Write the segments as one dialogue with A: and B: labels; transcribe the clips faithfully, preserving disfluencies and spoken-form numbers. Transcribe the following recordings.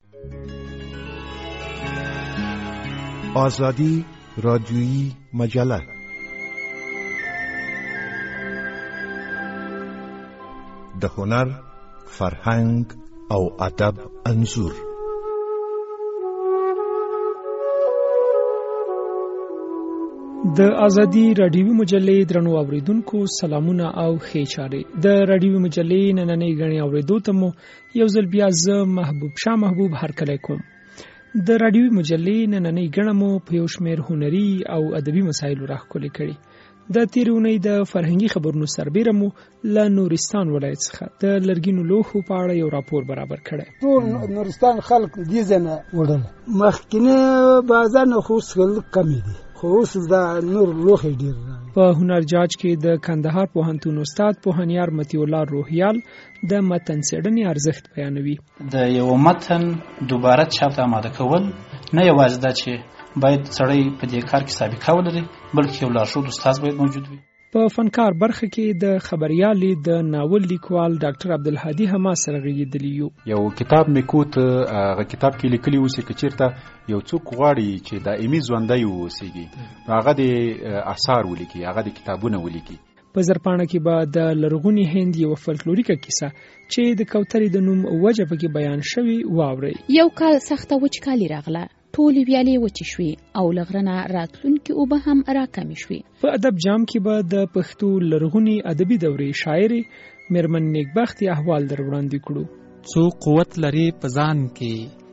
A: آزادی رادیویی مجله. د هنر، فرهنګ او ادب انځور.
B: د ازادي رادیوي مجلې درنو اوریدونکو سلامونه او ښې چارې. د رادیوي مجلې نننۍ غړي اوریدو ته مو یو ځل بیا زه محبوب شاه محبوب هرکلی کوم. د رادیوي مجلې نننۍ غړي مو په یو شمېر هنري او ادبي مسایلو راښکلې کړي. د تېرې اونۍ د فرهنګي خبرونو سربیره مو له نورستان ولایت څخه د لرګینو لوښو په اړه یو راپور برابر کړی.
C: ټول نورستان خلک دې ځنه وړل مخکینه بازار خو څه کمی دي، خو اوس دا نور لوښي ډیر.
B: په هنر جاج کې د کندهار پوهنتون استاد پوهنیار مطیع الله روهیال د متن څېړنې ارزښت بیانوي.
D: د یو متن دوباره چاپ ته آماده کول نه یوازې دا چې باید سړی په دې کار کې سابقه ولري، بلکې یو لارښود استاد باید موجود وي.
B: په فنکار برخه کې د خبریالي د ناول لیکوال ډاکټر عبدالهادي حماس سره غږېدلی یو.
E: یو کتاب مې کوت، هغه کتاب کې لیکلي اوسې که چېرته یو څوک غواړي چې دایمي ژوندی واوسېږي نو هغه د اثار ولیکي، هغه د کتابونه ولیکي.
B: په زرپاڼه کې به د لرغوني هند یو فلکلوریکه کیسه چې د کوترې د نوم وجه پکې بیان شوی واورئ.
F: یو کال سخته وچکالي راغله، ټولې ویالې وچې شوې او لغرنه راتلونکي اوبه هم راکمې شوې.
B: په ادب جام کې به د پښتو لرغوني ادبي دورې شاعرې میرمن نیکبختي احوال در وړاندې کړو.
G: څو قوت لري په ځان کې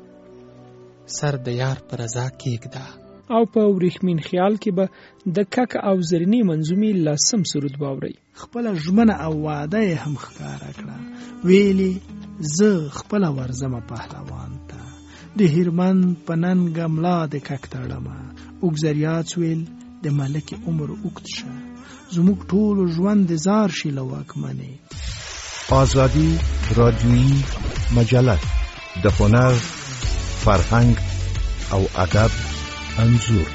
G: سر د یار پر رضا کېږده.
B: او په ورېښمین خیال کې به د کک او زرینې منظومې لسم سرود واورئ.
C: خپله ژمنه او وعده یې هم ښکاره کړه، ویلې زه خپله ورځمه پهلوان ته، د هیرمن په ننګه ملا د کک تړمه، اوږزریات ویل د ملک عمر اوږد شه، زموږ ټولو ژوند د زار شي له واکمنې.
A: آزادی رادیویی مجله د هنر، فرهنګ او ادب انځور.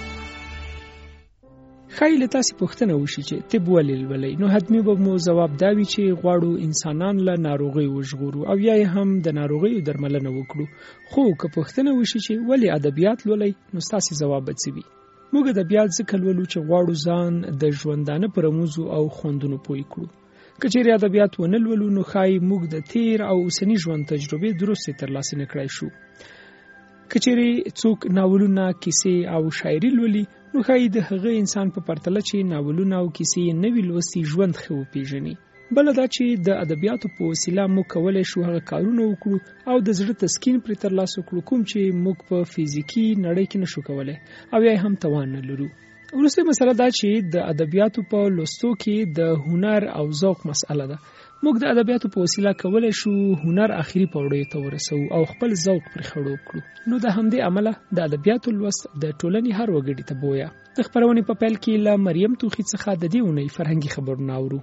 B: ښایي له تاسې پوښتنه وشي چې طب ولې لولئ؟ نو حتمي به مو ځواب دا وي چې غواړو انسانان له ناروغیو وژغورو او یا یې هم د ناروغیو درملنه وکړو. خو که پوښتنه وشي چې ولې ادبیات لولئ، نو ستاسې ځواب به څه وي؟ موږ ادبیات ځکه لولو چې غواړو ځان د ژوندانه په رموزو او خوندونو پوه کړو. که چیرې ادبیات ونه لولو نو ښایي موږ د تیر او اوسني ژوند تجربې درستې ترلاسه نه کړای شو. که چیرې څوک ناولونه، کیسې او شاعري لولي نو ښایي د هغه انسان په پرتله چې ناولونه او کیسې نه وي لوستي ژوند ښه وپېژني. بله دا چې د ادبیاتو په وسیله موږ کولی شو هغه کارونه وکړو او د زړه تسکین پرې ترلاسه کړو کوم چې موږ په فزیکي نړۍ کې نشو کولی او یا هم توان نه لرو. وروستۍ مسله دا چې د ادبیاتو په لوستو کې د هنر او ذوق مسئله ده. موږ د ادبیاتو په وسیله کولی شو هنر اخري پوړیو ته ورسوو او خپل ذوق پرې خړوب کړو. نو د همدې عمله د ادبیاتو لوست د ټولنې هر وګړي ته بویه. د خپرونې په پیل کې له مریم توخي څخه د دې اونۍ فرهنګي خبرونه اورو.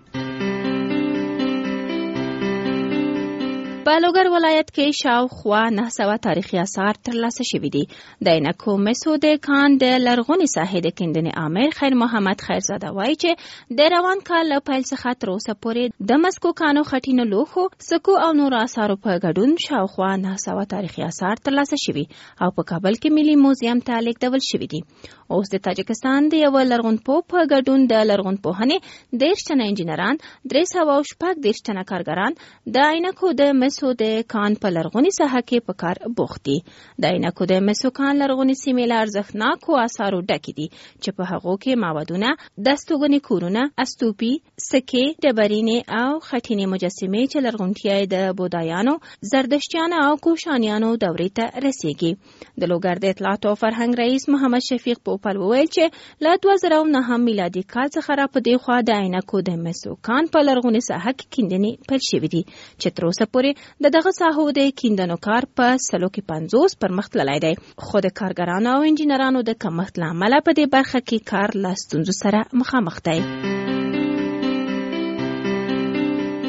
F: په لوګر ولایت کې شاوخوا نه سوه تاریخي آثار ترلاسه شوي دي. د عینکو مسو د کان د لرغونې ساحې د کیندنې امیر خیر محمد خیرزاده وایي چې د روان کال له پیل څخه تر اوسه پورې د مسکو کانو، خټینو لوښو، سکو او نورو آثارو په ګډون شاوخوا نه سوه تاریخي آثار ترلاسه شوي او په کابل کې ملي موزیم ته لیږدول شوي دي. اوس د تاجکستان د یو لرغونپوه په ګډون د لرغونپوهنې دېرش تنه انجینران، درې سوه او شپږ دېرش تنه کارګران د عینکو د مسو د کان په لرغونې ساحه کې په کار بوخت دي. د عینکو د مسو کان لرغونې سیمې له ارزښتناکو آثارو ډکې دي چې په هغو کې معبدونه، دستوګنې کورونه، استوپي، سکې، ډبرینې او خټینې مجسمې چې لرغونتیا یې د بودایانو، زردشتیانو او کوشانیانو دورې ته رسیږي. د لوګر د اطلاعات او فرهنګ رئیس محمد شفیق پوپل وویل چې له دوه زره او نهم میلادي کال څخه را په دې خوا د عینکو د مسو کان په لرغونې ساحه کې کیندنې پیل شوې دي چې تر اوسه پورې د دغه ساحو د کیندنو کار په سلو کې پنځوس پرمخ تللی دی. خو د کارګرانو او انجینرانو د کمښت له امله په دې برخه کې کار له ستونزو سره مخامخ دی.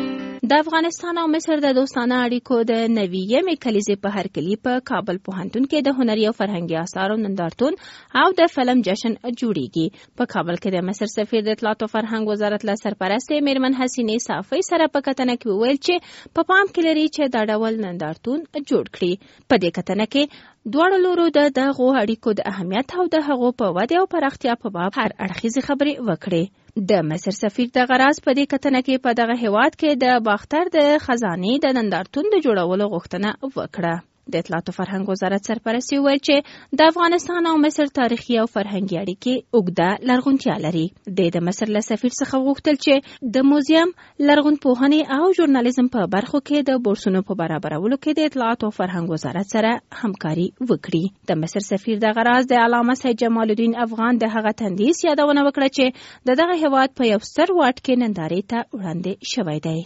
F: د افغانستان او مصر د دوستانه اړیکو د نویمې کلیزې په هرکلي په کابل پوهنتون کې د هنري او فرهنګي اثارو نندارتون او د فلم جشن جوړیږي. په کابل کې د مصر سفیر د اطلاعات او فرهنګ وزارت له سرپرستې میرمن حسینې صافۍ سره په کتنه کې وویل چې په پام کې لري چې دا ډول نندارتون جوړ کړي. په دې کتنه کې دواړو لورو د دغو اړیکو د اهمیت او د هغو په ودې او پراختیا په باب هر اړخیزې خبرې وکړې. د مصر سفیر د غرض په دې کتنه کې په دغه هیواد کې د باختر د خزانې د نندارتون د جوړولو غوښتنه وکړه. د اطلاعات او فرهنګ وزارت سرپرست وویل چې د افغانستان او مصر تاریخي او فرهنګي اړیکې اوږده لرغونتیا لري. د مصر له سفیر څخه غوښتل چې د موزیم، لرغونپوهنې او ژورنالیزم په برخو کې د بورسونو په برابرولو کې د اطلاعات او فرهنګ وزارت سره همکاري وکړي. د مصر سفیر د غرض د علامه سید جمال الدین افغان د هغه تندیس یادونه وکړه چې د دغه هیواد په یو ستر واټ کې نندارې ته وړاندې شوی دی.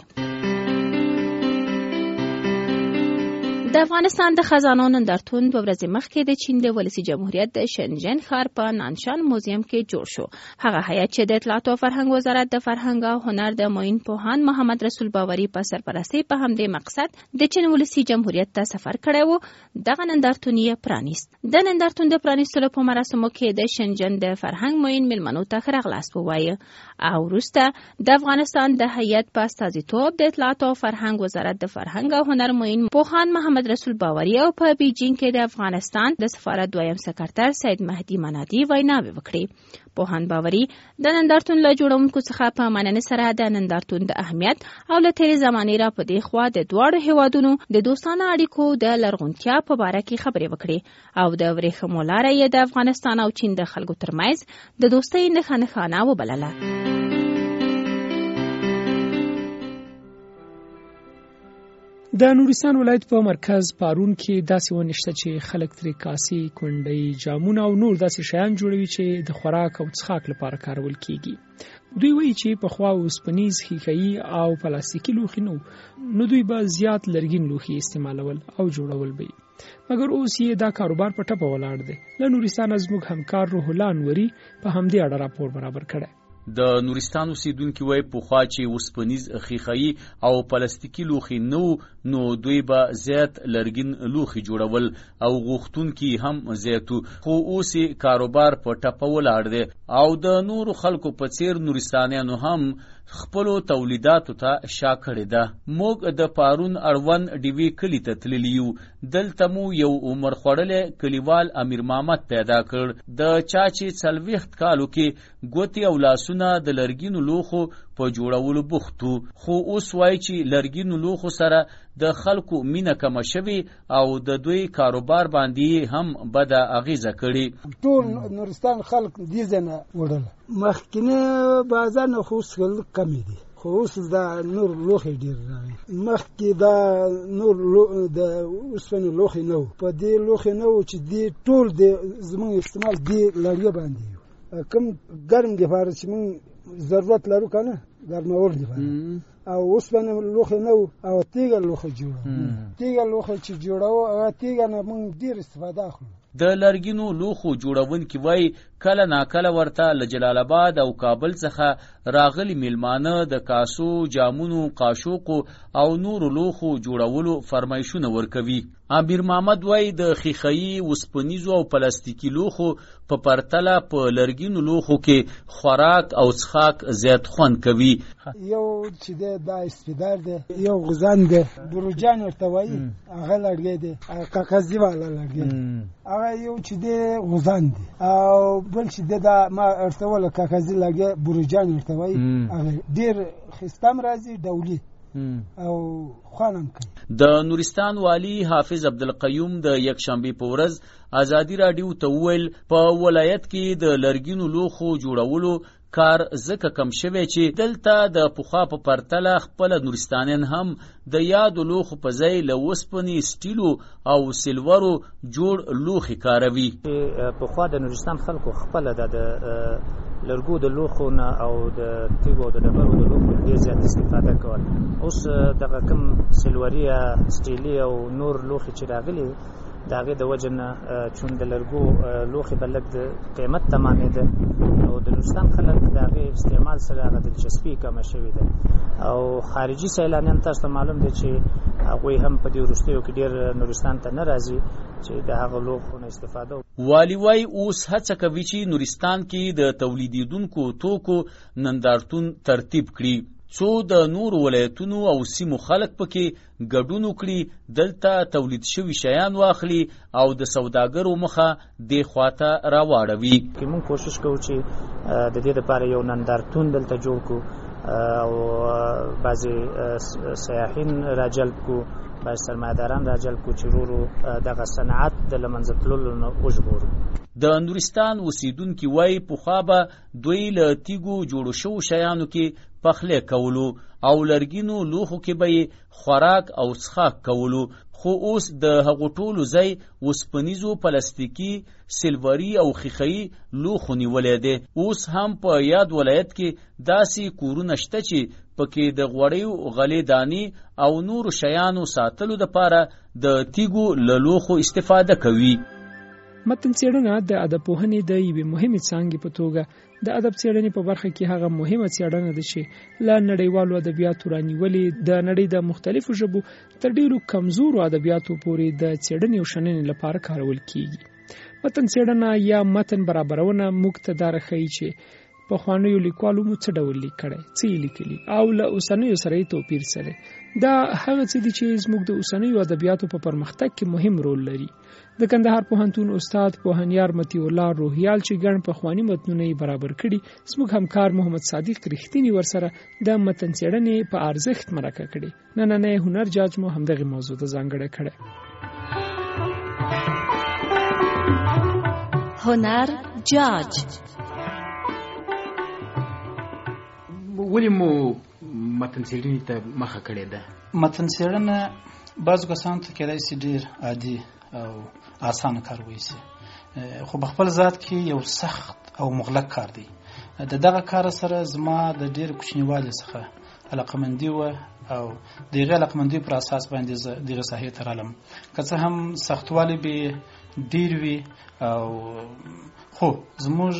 F: د افغانستان د خزانو نندارتون دوه ورځې مخکې د چین د ولسي جمهوریت د شنجن ښار په نانشان موزیم کې جوړ شو. هغه هیئت چې د اطلاعات او فرهنګ وزارت د فرهنګ او هنر د معین پوهاند محمد رسول باوري په سرپرستۍ په همدې مقصد د چین ولسي جمهوریت ته سفر کړی و، دغه نندارتون یې پرانیست. د نندارتون د پرانیستلو په مراسمو کې د شنجن د فرهنګ معین میلمنو ته ښه راغلاست ووایه او وروسته د افغانستان د هیئت په استازیتوب د اطلاعات او فرهنګ وزارت د فرهنګ او هنر معین پوهاند محمد رسول باوري او په بیجینګ کې د افغانستان د سفارت دویم سکرتر سید مهدي منادي ویناوې وکړې. پوهاند باوري د نندارتون له جوړونکو څخه په مننې سره د نندارتون د اهمیت او له تېرې زمانې را په دې خوا د دواړو هیوادونو د دوستانه اړیکو د لرغونتیا په باره کې خبرې وکړې او د ورېښمو لاره یې د افغانستان او چین د خلکو ترمنځ د دوستۍ نښه نښانه وبلله.
B: د نورستان ولایت په مرکز پارون کې داسې ونه شته چې خلک ترې کاسې، کونډۍ، جامونه او نور داسې شیان جوړوي چې د خوراک او څښاک لپاره کارول کیږي. دوی وایي چې پخوا اوسپنیز، ښیښه‌یي او پلاستیکي لوښي نه وو، نو دوی به زیات لرګین لوښي استعمالول او جوړول به یې، مګر اوس یې دا کاروبار په ټپه ولاړ دی. له نورستانه زموږ همکار روح الله انوري په همدې اړه راپور برابر کړی.
H: د نورستان اوسیدونکي وایي پخوا چې اوسپنیز، ښیښه‌یي او پلاستیکي لوښي نه وو، نو دوی به زیات لرګین لوښي جوړول او غوښتونکي هم زیات وو، خو اوس یې کاروبار په ټپه ولاړ دی او د نورو خلکو په څیر نورستانیانو هم خپلو تولیداتو ته شا کړې ده. موږ د پارون اړوند ډیوې کلي ته تللي یو. دلته مو یو عمر خوړلی کلیوال امیر محمد پیدا کړ. د چا چې څلوېښت کالو کې ګوتې او لاسونه د لرګینو لوښو په جوړولو بوخت وو، خو اوس وایي چې لرګینو لوښو سره د خلکو مینه کمه شوې او د دوی کاروبار باندې هم بده اغیزه کړې.
I: ټول نورستان خلک دې ځنه وړل. مخکینه بازار نه خو څه کمی دي، خو اوس دا نور لوښي ډېر راغی. مخکې دا نور د اوسپنې لوښي نه وو، په دې لوښي نه وو چې دې ټول د زموږ استعمال دې لړیه باندې یو. کوم ګرم دپاره چې موږ ضرورت لرو که نه، ګرمول دپاره او اوسپنې لوښي نه وو او تیږه لوښي جوړوو. تیږه لوښي چې جوړوو هغه تیږه نه موږ ډېر استفاده اخلو.
H: د لرګینو لوښو جوړونکي وایي کله ناکله ورته له جلال آباد او کابل څخه راغلي میلمانه د کاسو، جامونو، قاشوقو او نورو لوښو جوړولو فرمایشونه ورکوي. امیر محمد وایي د ښیښه‌یي، اوسپنیزو او پلاستیکي لوښو په پرتله په لرګینو لوښو کې خوراک او څښاک زیات خوند کوي.
I: یو چې دی دا اسپیدار دی، یو غزان دی، بروجان ورته وایي، هغه لرګی دی، کاغذي والا لرګی دی. هغه یو چې دی غزان دی او بل چې دی دا ما ورته ویله کاغذي لرګی بروجان ورته وایي، هغه ډېر ښایسته هم راځي، ډولي او خوانم کوي.
H: د نورستان والی حافظ عبدالقیوم د یکشنبې په ورځ ازادي راډیو ته وویل په ولایت کې د لرګینو لوښو جوړولو کار ځکه کم شوی چې دلته د پخوا په پرتله خپله نورستانیان هم د یادو لوښو په ځای له اوسپنې، سټیلو او سلورو جوړ لوښي کاروي.
J: پخوا د نورستان خلکو خپله د لرګو د لوښو نه او د تیږو د ډبرو د لوښو ډېر زیات استفاده کول. اوس دغه کوم سلوري، سټیلي او نور لوښي چې راغلي د هغې د وجې نه چون د لرګو لوښي به لږ د قیمت تمامېده او د نورستان خلک د هغې استعمال سره هغه دلچسپي کمه شوې ده او خارجي سیلانیان تاسو ته معلوم دی چې هغوی هم په دې وروستیو کې ډېر نورستان ته نه راځي چې د هغه لوښو نه استفاده.
H: والي وایي اوس هڅه کوي چې نورستان کې د تولیدېدونکو توکو نندارتون ترتیب کړي څو د نورو ولایتونو او سیمو خلک پکې ګډون وکړي، دلته تولید شوي شیان واخلي او د سوداګرو مخه دې خواته راواړوي.
J: موږ کوشش کوو چې د دې لپاره یو نندارتون دلته جوړ کړو او بعضې سیاحین راجلب کړو، بعضې سرمایه‌داران راجلب کړو چې ورو ورو دغه صنعت د له منځه تللو نه وژغورو.
H: د نورستان اوسیدونکي وایي پخوا به دوی له تیږو جوړو شوو شیانو کې پخلی کولو او لرګینو لوښو کې به یې خوراک او څښاک کولو، خو اوس د هغو ټولو ځای اوسپنیزو، پلاستیکي، سلوري او ښیښه‌یي لوښو نیولی دی. اوس هم په یاد ولایت کې داسې کورونه شته چې پکې د غوړیو غلې دانې او نورو شیانو ساتلو دپاره د تیږو له لوښو استفاده کوي.
B: متن څېړنه د ادب پوهنې د یوې مهمې څانګې په توګه د ادب څېړنې په برخه کې هغه مهمه څېړنه ده چې له نړیوالو ادبیاتو رانیولې د نړۍ د مختلفو ژبو تر ډېرو کمزورو ادبیاتو پورې د څېړنې او شننې لپاره کارول کیږي. متن څېړنه یا متن برابرونه موږ ته دا راښیي چې پخوانیو لیکوالو مو څه ډول لیکلی، څه یې لیکلي او له اوسنیو سره یې توپیر څه دی. دا هغه څه دي چې زموږ د اوسنیو ادبیاتو په پرمختګ کې مهم رول لري. د کندهار پوهنتون استاد پوهنیار مطیع الله روهیال چې ګڼ پخواني متنونه یې برابر کړي، زموږ همکار محمد صادق رښتیني ورسره د متن څېړنې په ارزښت مرکه کړي. نننی هنر جاج مو همدغې موضوع ته ځانګړی کړی.
F: هنر جاج
K: ولې مو متن څېړنې ته مخه کړې ده؟
D: متن څېړنه بعضو کسانو ته کېدای شي ډېر عادي او اسانه کار وایسي، خو په خپل ذات کې یو سخت او مغلق کار دی. د دغه کار سره زما د ډېر کوچنیوالي څخه علاقمندي وه او د هغې علاقمندي پر اساس باندې زه دغې ساحې ته رالم. که څه هم سختوالی به ډېر وي او خو زموږ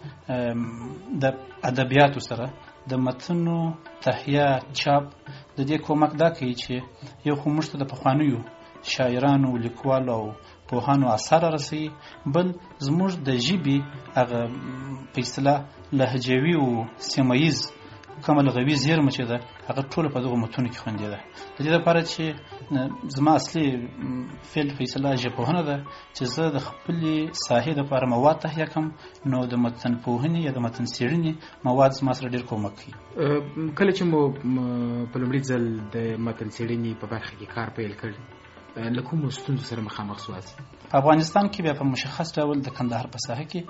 D: د ادبیاتو سره د متنو تهیه چاپ د دې کومک دا کوي چې یو خو موږ ته د پخوانیو شاعرانو، لیکوالو او پوهانو اثار رسوي، بل زموږ د ژبې هغه په اصطلاح لهجوي او سیمه ییز کومه لغوي زیرمه چې ده هغه ټوله په دغو متونو کې خوندي ده. د دې لپاره چې زما اصلي فیلډ په اصطلاح ژبپوهنه ده چې زه د خپلې ساحې دپاره مواد تهیه کړم، نو د متن پوهنې یا د متن څېړنې مواد زما سره ډېر کومک کوي.
K: کله چې مو په لومړي ځل د متن څېړنې په برخه کې کار پیل کړ، له کومو ستونزو سره مخامخ سواست؟
D: په افغانستان کې بیا په مشخص ډول د کندهار په ساحه کې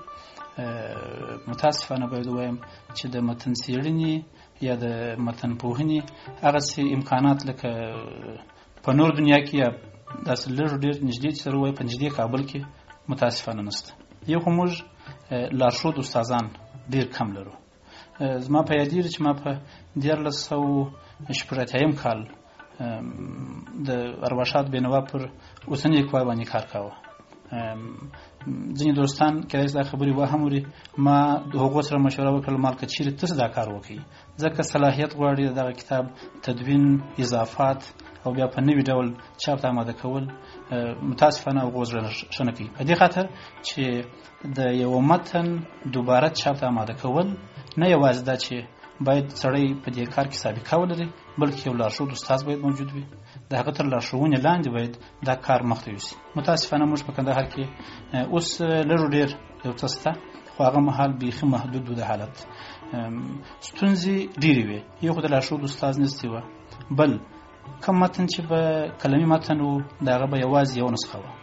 D: متاسفانه باید ووایم چې د متن څېړنې یا د متن پوهنې هغسې امکانات لکه په نور دنیا کې یا داسې لږ ډېر نږدې چې سره ووایي په نږدې کابل کې متاسفانه نشته. یو خو موږ لارښود استادان ډېر کم لرو. زما په یادېږي چې ما په دیارلس سوه شپږ اتیایم کال د ارواښاد بینوا پر اوسني لیکوال باندې کار کاوه. ځینې دوستان کېدای شي دا خبرې وهموري، ما د هغو سره مشوره وکړل مال که چیرې تاسو دا کار وکړئ، ځکه صلاحیت غواړي دغه کتاب تدوین، اضافات او بیا په نوي ډول چاپ ته آماده کول متاسفانه هغو زړه ښه نه کوي. په دې خاطر چې د یو متن دوباره چاپ ته آماده کول نه یوازې دا چې باید سړی په دې کار کې سابقه ولري، بلکې یو لارښود استاد باید موجود وي، د هغه تر لارښوونې لاندې باید دا کار مخته یوسي. متاسفانه موږ په کندهار کې اوس لږ ډېر یو څه شته، خو هغه مهال بیخي محدود و د حالت. ستونزې ډېرې وې، یو خو د لارښود استاد نشتې وه، بل کوم متن چې به کلمي متن و د هغه به یوازې یو نسخه وه.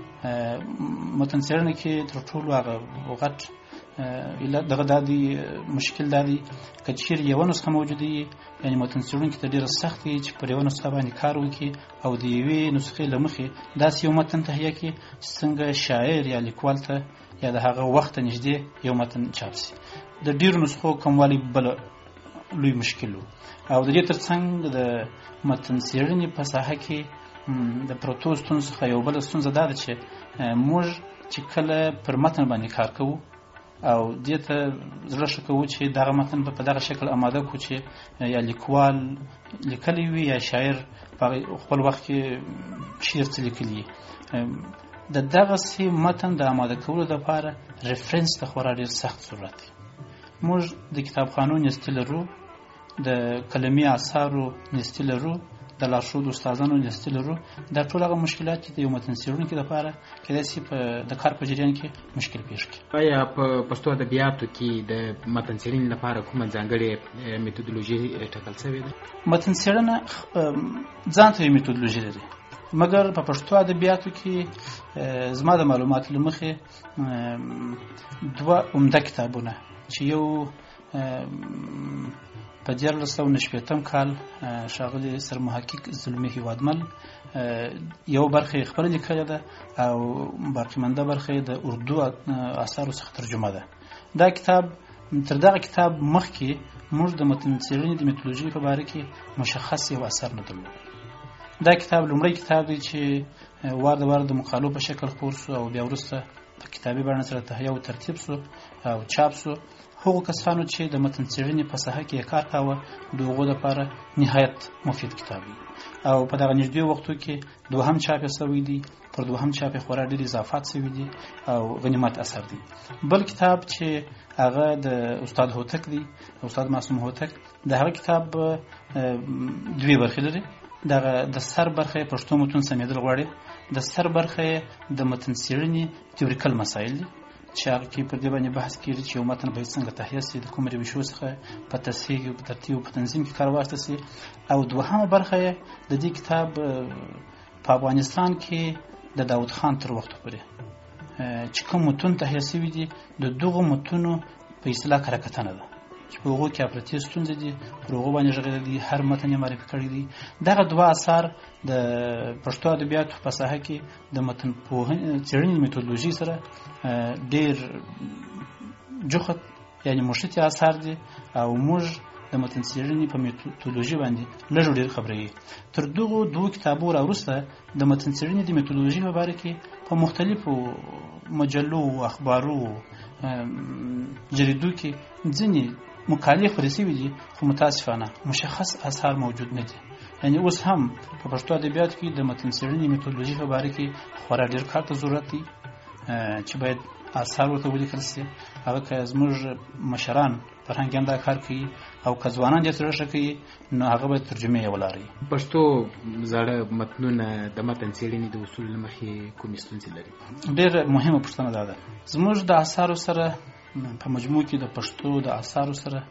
D: متن څېړنه کې تر ټولو هغه غټ دغه دا دی مشکل دا دی که چیرې یوه نسخه موجوده وي، یعنې متن څېړونکي ته ډېره سخت وي چې پر یوه نسخه باندې کار وکړي او د یوې نسخې له مخې داسې یو متن تهیه کړي چې څنګه شاعر یا لیکوال ته یا د هغه وخت ته نږدې یو متن چاپ شي. د ډېرو نسخو کموالی بله لوی مشکل و. او د دې تر څنګ د متن څېړنې په ساحه کې د پروتو ستونزو څخه یو بله ستونزه دا ده چې موږ چې کله پر متن باندې کار کوو او دې ته زړه ښه کوو چې دغه متن به په دغه شکل اماده کړو چې یا لیکوال لیکلی وي یا شاعر په خپل وخت کې شعر څه لیکلي د دغسې متن د اماده کولو دپاره ریفرنس ته خورا ډېر سخت ضرورت دی. موږ د کتابخانو نیستي لرو، د کلمي اثارو نیستي لرو، د لارښود استادانو نیستي لرو. دا ټول هغه مشکلات چې د یو متن څېړونکي دپاره کیدای شي په د کار په جریان کې مشکل پېښ کړي.
K: آیا په پښتو ادبیاتو کې د متن څېړنې لپاره کومه ځانګړې میتودولوژي ټاکل شوې ده؟ متن
D: څېړنه ځان ته یې میتودولوژي لري، مګر په پښتو ادبیاتو کې زما د معلوماتو له مخې دوه عمده کتابونه چې یو په دیارلس سوه نه شپېتم کال ښاغلي سرمحقق زلمي هیوادمل یو برخه یې خپله لیکلې ده او باقي مانده برخه یې د اردو اثارو څخه ترجمه ده. دا کتاب تر دغه کتاب مخکې موږ د متن څېړنې د میتودولوژي په باره کې مشخص یو اثر نه درلود. دا کتاب لومړی کتاب دی چې وار د وار د مقالو په شکل خپور سو او بیا وروسته په کتابي بڼه سره تهیه او ترتیب سو او چاپ سو. هغو کسانو چې د متن څېړنې په ساحه کې کار کاوه د هغو لپاره نهایت مفید کتاب دی او په دغه نږدې وختو کې دوهم چاپ یې شوی دی، پر دوهم چاپ یې خورا ډېر اضافات شوي دي او غنیمت اثر دی. بل کتاب چې هغه د استاد هوتک دی، استاد معصوم هوتک، د هغه کتاب دوې برخې لري. دغه د سر برخه پښتو متون سمیدل غواړي، د سر برخه د متن څېړنې تیوریکل مسایل دي چې هغه کې پر دې باندې بحث کېږي چې یو متن باید څنګه تهیه سي، د کوم روشو څخه په تصحیح په ترتیب او په تنظیم کې کار واخیستل سي. او دوهمه برخه د دې کتاب په افغانستان کې د داود خان تر وخت پورې چې کوم متون تهیه سوي دي د دغو متونو په اصطلاح کره کتنه ده چې په هغو کې افراطي ستونزې دي، پر هغو باندې غږېدلی دي، هر متن یې معرفي کړی دي. دغه دوه اثار د پښتو ادبیاتو په ساحه کې د متن څېړنې میتودولوژي سره ډېر جوخت یعنې مشتي اثار دي او موږ د متن څېړنې په میتودولوژي باندې لږ ډېر خبرېږي. تر دغو دوو کتابو راوروسته د متن څېړنې د میتودولوژي په باره کې په مختلفو مجلو، اخبارو، جریدو کې ځینې مقالې خپرې شوي دي، خو متاسفانه مشخص اثار موجود نه دي. یعنې اوس هم په پښتو ادبیاتو کې د متن څېړنې میتودولوژي په باره کې خورا ډېر کار ته ضرورت دی چې باید اثار ورته ولیکل شي. هغه که زموږ مشران فرهنګیان دا کار کوي او که ځوانان دې ترې ښه کوي نو هغه باید ترجمې یې ولاري.
K: پښتو زاړه متنونه د متن څېړنې د اصولو له مخې کومې ستونزې لري؟
D: ډېر مهمه پوښتنه دا ده. زموږ د اثارو سره په مجموع کې د پښتو د اثارو سره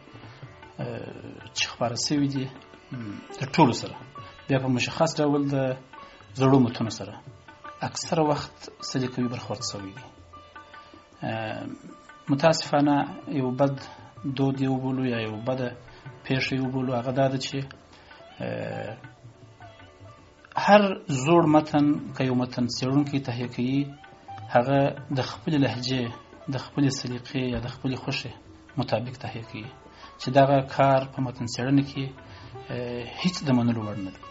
D: چې خپاره شوي دي د ټولو سره بیا په مشخص ډول د زړو متونو سره اکثره وخت سلیقوي برخورد شوی دی. متاسفانه یو بد دود یې وبولو یا یو بده پیښه یې وبولو، هغه دا ده چې هر زوړ متن که یو متن څېړونکی تهیه کوي هغه د خپلې لهجې، د خپلې سلیقې یا د خپلې خوښې مطابق تهیه کوي چې دغه کار په متن څېړنه کې هیڅ د منلو وړ نه دی.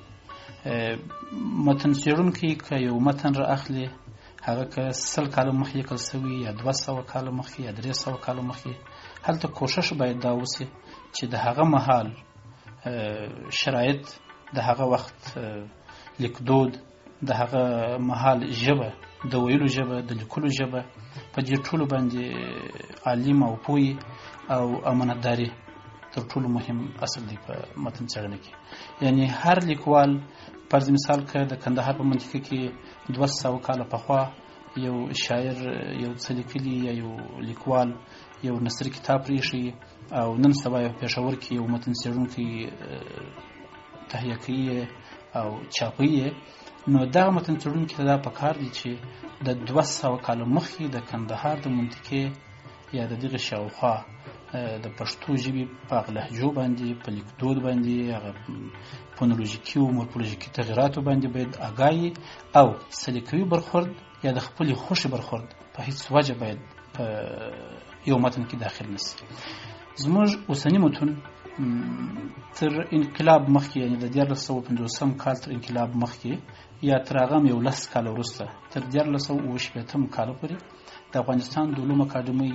D: متن څېړونکی که یو متن را اخلي هغه که سل کاله مخکې لیکل شوي یا دوه سوه کاله مخکې یا درې سوه کاله مخکې، هلته کوشش باید دا وشي چې د هغه مهال شرایط، د هغه وخت لیکدود، د هغه مهال ژبه، د ویلو ژبه، د لیکلو ژبه، په دې ټولو باندې عالم او پوهې او امانتداري تر ټولو مهم اصل دی په متن څېړنه کې. یعنی هر لیکوال فرض مثال که د کندهار په منطقه کې دوه سوه کاله پخوا یو شاعر یو څه لیکلي یا یو لیکوال یو نثري کتاب پرېښي او نن سبا یو پېښور کې یو متن څېړونکی تهیه کوي او چاپوي، نو دغه متن څېړونکي ته دا پکار دی چې د دوه سوه کاله مخکې د کندهار د منطقې یا د دغه شاوخوا د پښتو ژبې په هغه لهجو باندې، په لیکدود باندې، هغه فونولوژیکي او مورفولوژیکي تغیراتو باندې باید آګاهي او سلیقوي برخورد یا د خپلې خوښې برخورد په هیڅ وجه باید په یو متن کې داخل نشي. زموږ اوسني متون تر انقلاب مخکې، یعنی د دیارلس سوه پنځوسم کال تر انقلاب مخکې یا تر هغه هم یو لس کاله وروسته تر دیارلس سوه اوه شپېتم کال پورې د افغانستان د علومو اکاډمۍ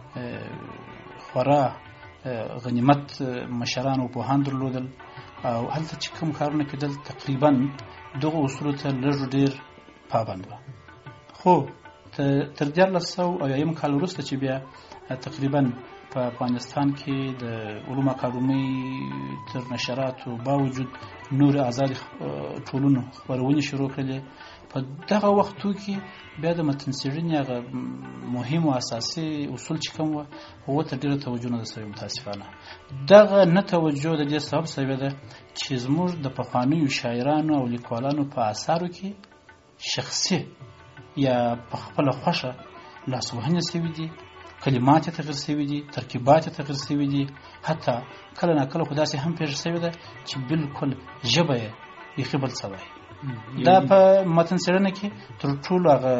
D: خورا غنیمت مشران او پوهان درلودل، او هلته چې کوم کارونه کېدل تقریبا دغه اصولو ته لږ ډېر پابند وه. خو تر دیارلس سوه اویایم کال وروسته چې بیا تقریبا په افغانستان کې د علومو اکاډمۍ تر نشراتو باوجود نور آزاد ټولنو خپرونې شروع کړلې. په دغه وختو کې بیا د متن څېړنې هغه مهم او اساسي اصول چې کوم وه هغو ته ډېره توجه نه ده سوې. متاسفانه دغه نه توجه د دې سبب سوې ده چې زموږ د پخوانیو شاعرانو او لیکوالانو په اثارو کې شخصي یا په خپله خوښه لاسوهنې سوي دي، کلمات یې تغیر سوي دي، ترکیبات یې تغیر سوي دي، حتی کله ناکله خو داسې هم پېښه سوې ده چې بالکل ژبه یې بیخي بل څه وایي. دا په متن څېړنه کې تر ټولو هغه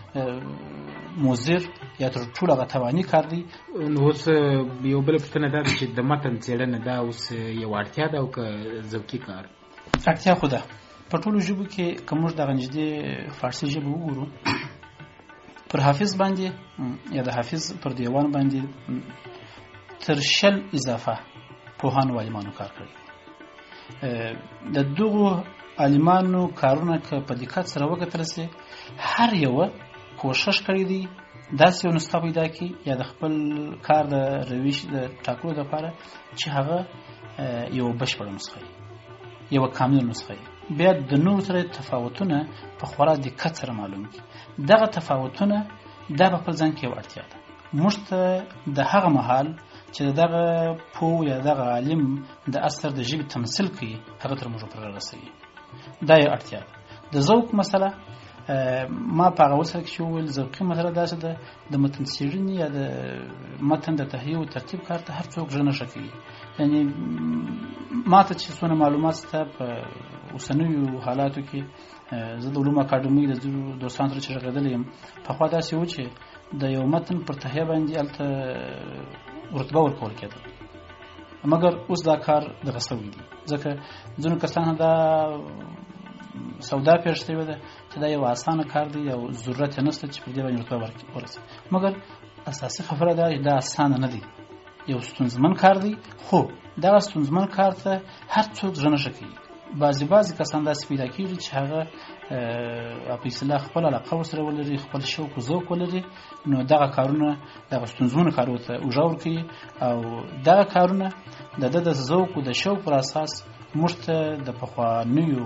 D: مضر یا تر ټولو هغه تاواني کار دی.
K: نو اوس یو بله پوښتنه دا ده چې د متن څېړنه دا اوس یو اړتیا ده او که ذوقي کار؟
D: اړتیا خو ده. په ټولو ژبو کې که موږ دغه نږدې فارسي ژبه وګورو، پر حافظ باندې یا د حافظ پر دیوان باندې تر شل اضافه پوهانو او عالمانو کار کړی. د دغو عالمانو کارونه که په دقت سره وکتل سي، هر یوه کوشش کړی دی داسې یو نسخه پیدا کړي یا د خپل کار د روش د ټاکلو لپاره چې هغه یو بشپړه نسخه یو کامل نسخه بیا د نورو سره تفاوتونه په خورا دقت سره معلوم کړي. دغه تفاوتونه دا په خپل ځان کې یو اړتیا ده. موږ ته د هغه مهال چې دغه پوه یا دغه عالم د اثر د ژبې تمثیل کوي هغه تر موږ پورې رسوي. دا یو اړتیا ده. د ذوق مسله ما په هغه سره کې وویل، ذوقي مسله داسې ده د متن څېړنې یا د متن د تهیه او ترتیب کار ته هر څوک زړه نه ښه کوي. یعنی ما ته چې څونه معلومات شته په اوسنیو حالاتو کې، زه د علومو اکاډمۍ د دوستانو سره چې غږېدلی یم، پخوا داسې و چې د یو متن پر تهیه باندې هلته رتبه ورکول کېده، مګر اوس دا کار دغه سوی دی. ځکه ځینو کسانو دا سودا پېښ شوې ده چې دا یو اسانه کار دی او ضرورت یې نشته چې پر دې باندې رتبه ورسي. مګر اساسي خبره دا دا اسانه نه دی، یو ستونزمن کار دی. خو دغه ستونزمن کار ته هر څوک زړه نه ښه کوي. بعضې بعضې کسان داسې پیدا کېږي چې هغه په اصطلاح خپل علاقه ورسره ولري، خپل شوق او ذوق ولري، نو دغه کارونه دغه ستونزمنو کارونو ته اوږه ورکوي او دغه کارونه د ده د ذوق او د شوق پر اساس موږ ته د پخوانیو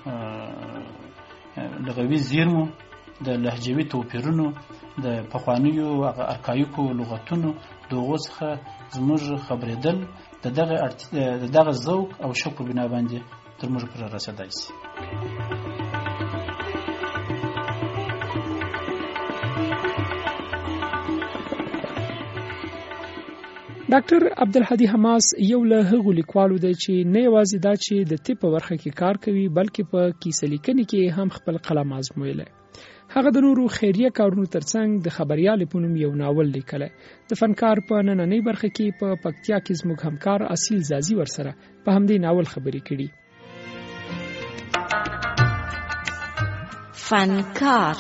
D: لغوي زیرمو، د لهجوي توپیرونو، د پخوانیو ارکایکو لغتونو د هغو څخه زموږ خبرېدل د دغه ذوق او شوق په بنا باندې تر موږ پورې رسېدای شي.
B: ډاکټر عبدالهادي حماس یو له هغو لیکوالو دی چې نه یوازې دا چې د طب په برخه کې کار کوي، بلکې په کیسه لیکنې کې هم خپل قلم آزمویلی. هغه د نورو خیریه کارونو ترڅنګ د خبریال په نوم یو ناول لیکلی. د فنکار په نننۍ برخه کې په پکتیا کې زموږ همکار اصیل زازي ورسره په همدې ناول خبرې کړي.
F: فنکار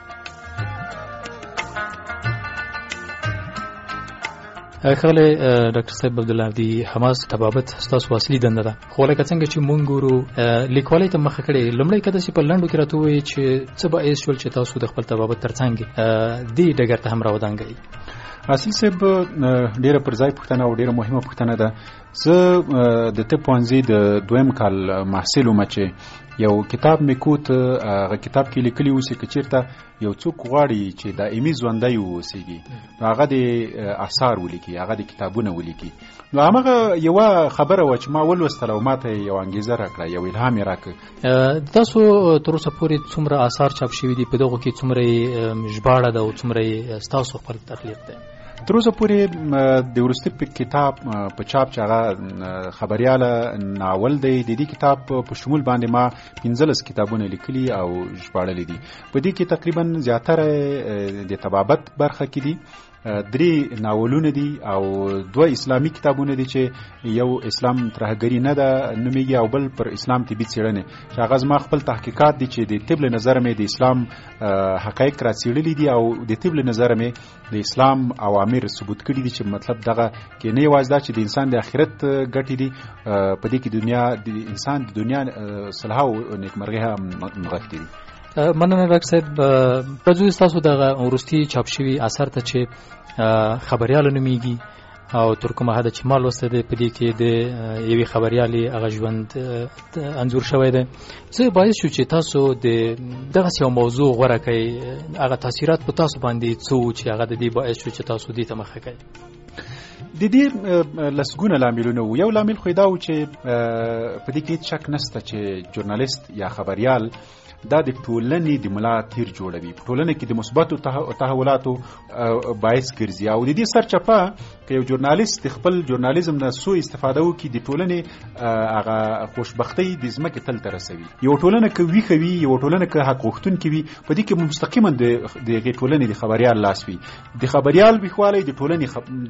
L: خغله ډاکټر صاحب عبدالهادي حماس طبابت تاسو اصلي دنده ده، خو لکه څنګه چې مونږ ګورو لیکوالۍ ته مخه کړې، لومړی کده چې په لنډو کې راته ووایي چې څه باعث شول چې تاسو د خپل طبابت ترڅنګ دې ډګر ته هم راودانګئ.
E: اصیل صاحب ډیره پر ځای پوښتنه او ډیره مهمه پوښتنه ده. زه د طب پوهنځي د دویم کال محصل وم چې یو کتاب مې کوت، هغه کتاب کې لیکلي اوسې که چېرته یو څوک غواړي چې دایمي ژوندی واوسېږي نو هغه د اثار ولیکي، هغه د کتابونه ولیکي. نو همغه یوه خبره وه چې ما ولوستله او ما ته یو انګېزه راکړه، یو الهام یې راکړ.
L: تاسو تر اوسه پورې څومره اثار چاپ شوي دي؟ په دغو کې څومره یې ژباړه ده او څومره یې ستاسو خپل تخلیق دی؟
E: تر اوسه پورې د وروستي کتاب په چاپ چې هغه خبریاله ناول دی، د دې کتاب په شمول باندې ما پنځلس کتابونه لیکلي او ژباړلي دي. په دې کې تقریبا زیاتره د طبابت برخه کې دي درې ناولونه دي او دوه اسلامي کتابونه دي چې یو اسلام ترهګری نه ده نومېږي او بل پر اسلام طبي څېړنې چې هغه زما خپل تحقیقات دي چې د طب له نظره مې د اسلام حقایق را څېړلي دي او د طب له نظره مې د اسلام اوامر ثبوت کړي دي چې مطلب دغه کې نه یوازې دا چې د انسان د آخرت ګټې دي په دې کې دنیا د انسان د دنیا صلاح او نیکمرغي هم نغښتې دي.
L: مننه ډاکټر صاحب. راځو ستاسو دغه وروستي چاپ شوي اثر ته چې خبریال نومیږي او تر کومه حده چې ما لوستی دی په دې کې د یوې خبریالې هغه ژوند انځور شوی دی، څه باعث شو چې تاسو د دغسې یو موضوع غوره کړئ؟ هغه تاثیرات په تاسو باندې څه وو چې هغه د دې باعث شو چې تاسو دې ته مخه کړئ؟
E: د دې لسګونه لاملونه وو. یو لامل خو دا و چې په دې کې هېڅ شک نشته چې ژورنالیست یا خبریال دا د ټولنې د ملا تیر جوړوي، په ټولنه کې د مثبتو تحولاتو باعث ګرځي او د دې سرچپه که یو ژورنالیست خپل ژورنالیزم نه سو استفاده وکړي د ټولنې هغه خوشبختۍ د ځمکې تل ته رسوي. یو ټولنه که ویښه وي، یو ټولنه که حق غوښتونکې وي، په دې کې مستقیما د هغې ټولنې د خبریال لاس وي. د خبریال ویښوالی د ټولنې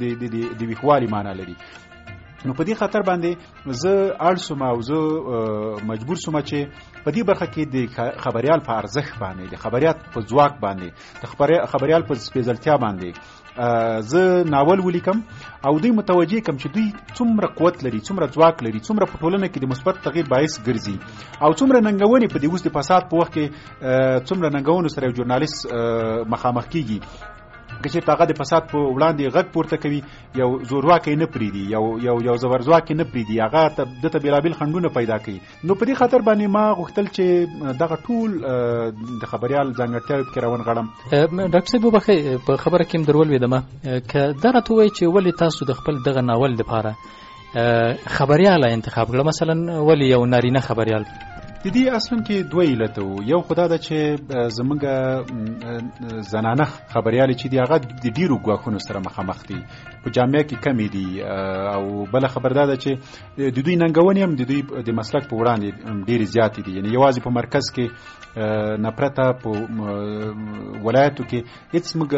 E: د ویښوالي معنا لري. نو په دې خاطر باندې زه اړ سوم او زه مجبور سوم چې په دې برخه کې د خبریال په ارزښت باندې، د خبریال په ځواک باندې، د خبریال په سپېڅلتیا باندې زه ناول ولیکم او دوی متوجه کم چې دوی څومره قوت لري، څومره ځواک لري، څومره په ټولنه کې د مثبت تغییر باعث ګرځي او څومره ننګونې په دې اوس د فساد په وخت کې څومره ننګونو سره یو ژورنالیست مخامخ کیږي. که چېرته هغه د فساد په وړاندې غږ پورته کوي، یو زورواکی نه پرېږدي، یو یو یو زبرځواکی نه پرېږدي، هغه دته بېلابېل خنډونه پیدا کوي. نو په دې خاطر باندې ما غوښتل چې دغه ټول د خبریال ځانګړتیاوې پکې راونغاړم.
L: ډاکټر صاحب وبخئ، په خبره کې م در ولوېدمه، که دا راته ووایي چې ولې تاسو د خپل دغه ناول دپاره خبریاله انتخاب کړه، مثلا ولې یو نارینه خبریال؟
E: د دې اصلا کې دوه علته وو. یو خدا ده چې زمونږ زنانه خبریالې چې دي هغه د ډیرو ګواښونو سره مخامخ دي، په جامعه کې کمې دي او بله خبر دا ده چې د دوی ننګونې هم د دوی د مسلک په وړاندې ډېرې زیاتې دي. یعنې یوازې په مرکز کې نه پرته په ولایتو کې هېڅ موږ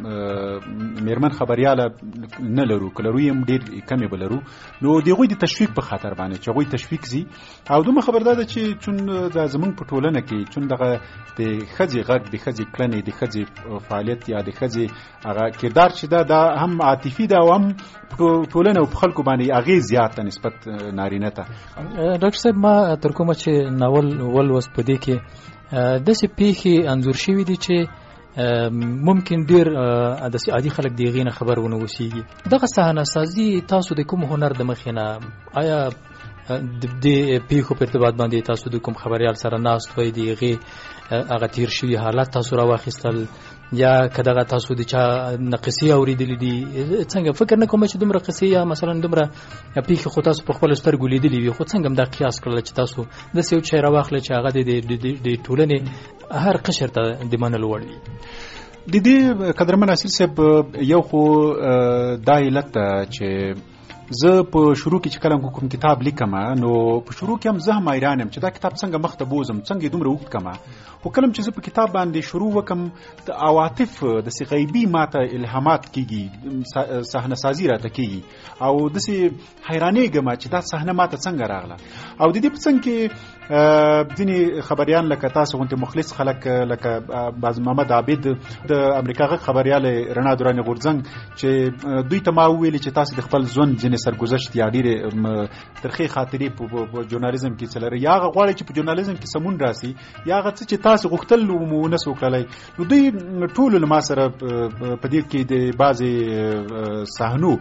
E: میرمن خبریاله نه لرو، که لرو یې هم ډېر کمې به لرو. نو د هغوی د تشویق په خاطر باندې چې هغوی تشویق ځي او دومره خبر دا ده چې چون دا زمونږ په ټولنه کې چون دغه د ښځې غږ، د ښځې کړنې، د ښځې فعالیت یا د ښځې هغه کردار چې دا دا هم عاطفي ده او هم په ټولنه او په خلکو باندې اغېز زیات ده نسبت نارینه ته.
L: ډاکټر صاحب، ما تر کومه چې ناول ولوست په دې کې داسې پیښې انځور شوي دي چې ممکن ډیر داسې عادي خلک د هغې نه خبر ونه اوسېږي. دغه صحنه سازي تاسو د کوم هنر د مخې نه، آیا د پیښو په ارتباط باندې تاسو د کوم خبریال سره ناست وئ، د هغې هغه تیر شوي حالات تاسو راواخیستل، یا که دغه تاسو د چا نه قصې اورېدلې دي؟ څنګه فکر نه کوم چې دومره قصې یا مثلا دومره پیښې خو تاسو په خپلو سترګو لیدلې وي، خو څنګه هم دا قیاس کړله چې تاسو داسې یو شی راواخلئ چې هغه د ټولنې هر قشر ته د منلو وړ وي؟
E: د دې قدرمن اصیل صاحب یو خو دا علت ده چې زه په شروع کې چې کله کوم کتاب لیکم نو په شروع کې هم زه هم حیران یم چې دا کتاب څنګه مخته بوزم، څنګه یې دومره اوږد کړمه. خو کله چې زه په کتاب باندې شروع وکم د عواطف داسې غیبي ماته الهامات کېږي، صحنه سازي راته کېږي او داسې حیرانېږم چې دا صحنه ماته څنګه راغله. او د دې په څنګ کې ځینې خبریان لکه تاسو غوندې مخلص خلک لکه باز محمد عابد د امریکا غږ خبریال رڼا دوراني غورځنګ چې دوی ته ما وویلې چې تاسو د خپل ژوند ځینې سرګذشت یا ډېرې ترخې خاطرې په ژورنالیزم کې څه لري، یا هغه غواړئ چې په ژورنالیزم کې سمون راسي، یا هغه څه چې تاسو غوښتل مو ونه سو کړلی. نو دوی ټولو له ما سره په دې کې د بعضې صحنو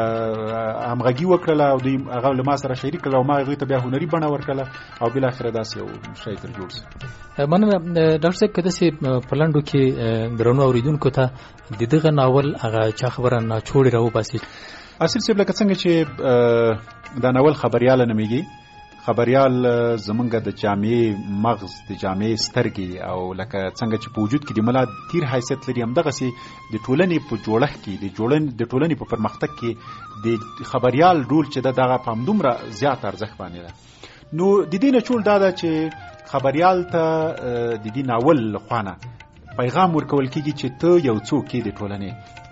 E: همغږي وکړله او دوی هغه له ما سره شریک کړله او ما هغوی ته بیا هنري بڼه ورکړله او بالاخره داسې یو شی تر جوړ شي.
L: مننه ډاکټر صاحب، که داسې په لنډو کې درنو اورېدونکو ته د دغه ناول هغه چا خبره ناچوړې راوباسي؟
E: اصیل صاحب، لکه څنګه چې دا ناول خبریاله نومیږي، خبریال زمونږ د جامعې مغز، د جامعې سترګې او لکه څنګه چې په وجود کې د ملا تیر حیثیت لري، همدغسې د ټولنې په جوړښت کې د ټولنې په پرمختګ کې د خبریال رول چې ده دغه په همدومره زیات ارزښت باندې ده. نو د دې نه چول دا ده چې خبریال ته د دې ناول له خوا نه پیغام ورکول کېږي چې ته یو څوک یې د ټولنې،